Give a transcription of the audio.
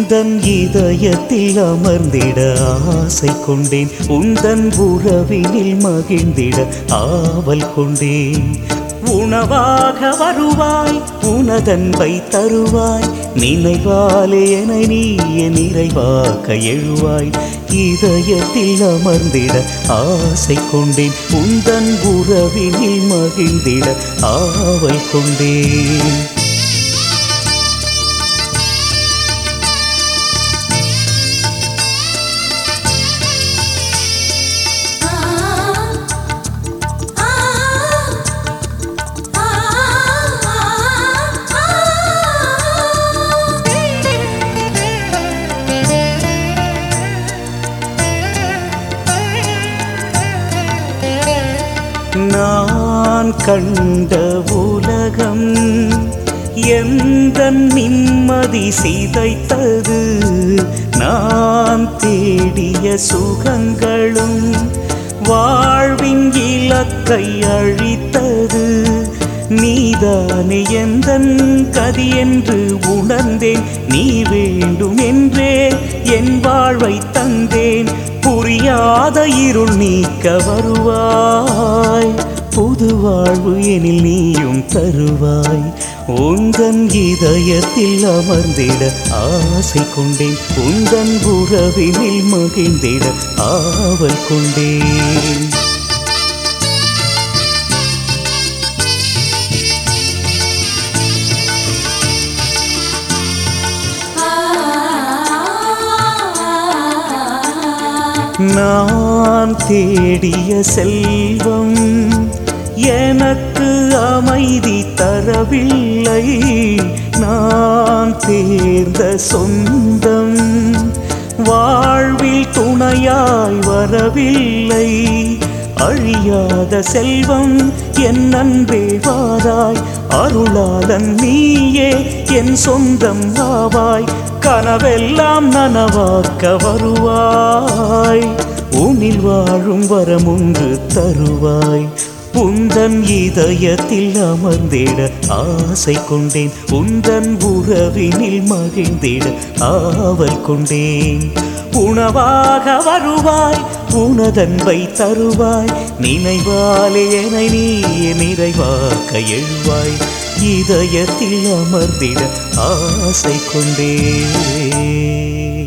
உந்தன் இதயத்தில் அமர்ந்திட ஆசை கொண்டேன். உந்தன் உறவினில் மகிழ்ந்திட ஆவல் கொண்டேன். உணவாக வருவாய், உனதன்பை தருவாய், நினைவாலே என நீ நிறைவாக்க எழுவாய். இதயத்தில் அமர்ந்திட ஆசை கொண்டேன். உந்தன் உறவினில் மகிழ்ந்திட ஆவல் கொண்டேன். நான் கண்ட உலகம் எந்தன் நிம்மதி சிதைத்தது. நான் தேடிய சுகங்களும் வாழ்வின் இலக்கை அழித்தது. நீதானே எந்தன் கதி என்று உணர்ந்தேன். நீ வேண்டும் என்றே என் வாழ்வை தந்தேன். புரியாத இருள் நீக்க வருவாய், புது வாழ்வு எனில் நீயும் தருவாய். உந்தன் இதயத்தில் அமர்ந்திட ஆசை கொண்டேன். உந்தன் உறவினில் மகிழ்ந்திட ஆவல் கொண்டேன். நான் தேடிய செல்வம் எனக்கு அமைதி தரவில்லை. நான் தேர்ந்த சொந்தம் வாழ்வில் துணையாய் வரவில்லை. அழியாத செல்வம் என் அன்பே வாராய். அருளாளன் நீயே என் சொந்தம் ஆவாய். கனவெல்லாம் நனவாக்க வருவாய். உன்னில் வாழும் வரமுண்டு தருவாய். உந்தன் இதயத்தில் அமர்ந்திட ஆசை கொண்டேன். உந்தன் உறவினில் மகிழ்ந்திட ஆவல் கொண்டேன். உணவாக வருவாய், உனதன்பை தருவாய், நினைவாலே என நீ நிறைவாக்க எழுவாய். இதயத்தில் அமர்ந்திட ஆசை கொண்டேன்.